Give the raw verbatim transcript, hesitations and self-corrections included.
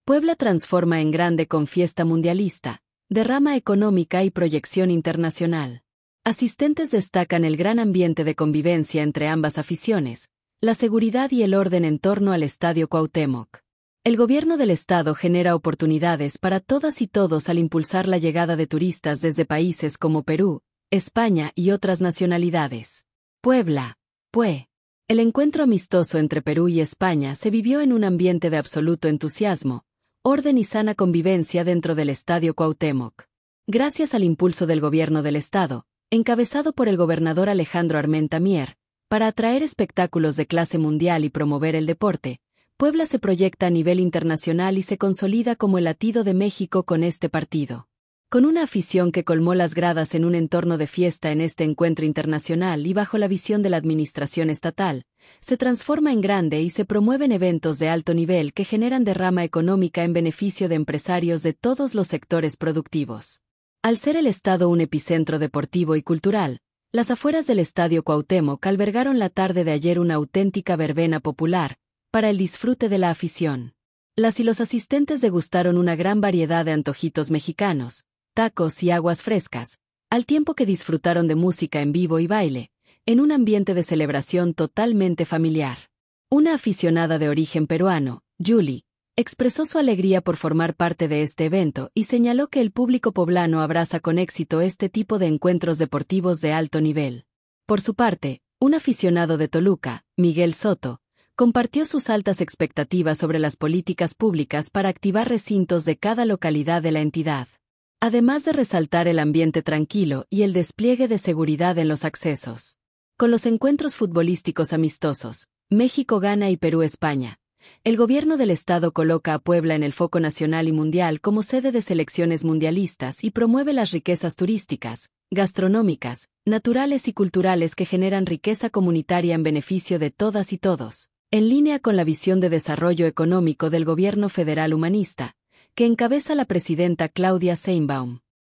Puebla transforma en grande con fiesta mundialista, derrama económica y proyección internacional. Asistentes destacan el gran ambiente de convivencia entre ambas aficiones, la seguridad y el orden en torno al Estadio Cuauhtémoc. El gobierno del estado genera oportunidades para todas y todos al impulsar la llegada de turistas desde países como Perú, España y otras nacionalidades. Puebla, Pue. El encuentro amistoso entre Perú y España se vivió en un ambiente de absoluto entusiasmo, orden y sana convivencia dentro del Estadio Cuauhtémoc. Gracias al impulso del gobierno del estado, encabezado por el gobernador Alejandro Armenta Mier, para atraer espectáculos de clase mundial y promover el deporte, Puebla se proyecta a nivel internacional y se consolida como el latido de México con este partido. Con una afición que colmó las gradas en un entorno de fiesta en este encuentro internacional y bajo la visión de la administración estatal, se transforma en grande y se promueven eventos de alto nivel que generan derrama económica en beneficio de empresarios de todos los sectores productivos. Al ser el estado un epicentro deportivo y cultural, las afueras del Estadio Cuauhtémoc albergaron la tarde de ayer una auténtica verbena popular, para el disfrute de la afición. Las y los asistentes degustaron una gran variedad de antojitos mexicanos, tacos y aguas frescas, al tiempo que disfrutaron de música en vivo y baile, en un ambiente de celebración totalmente familiar. Una aficionada de origen peruano, Julie, expresó su alegría por formar parte de este evento y señaló que el público poblano abraza con éxito este tipo de encuentros deportivos de alto nivel. Por su parte, un aficionado de Toluca, Miguel Soto, compartió sus altas expectativas sobre las políticas públicas para activar recintos de cada localidad de la entidad, además de resaltar el ambiente tranquilo y el despliegue de seguridad en los accesos. Con los encuentros futbolísticos amistosos, México-Ghana y Perú-España, el gobierno del estado coloca a Puebla en el foco nacional y mundial como sede de selecciones mundialistas y promueve las riquezas turísticas, gastronómicas, naturales y culturales que generan riqueza comunitaria en beneficio de todas y todos, en línea con la visión de desarrollo económico del gobierno federal humanista, que encabeza la presidenta Claudia Sheinbaum.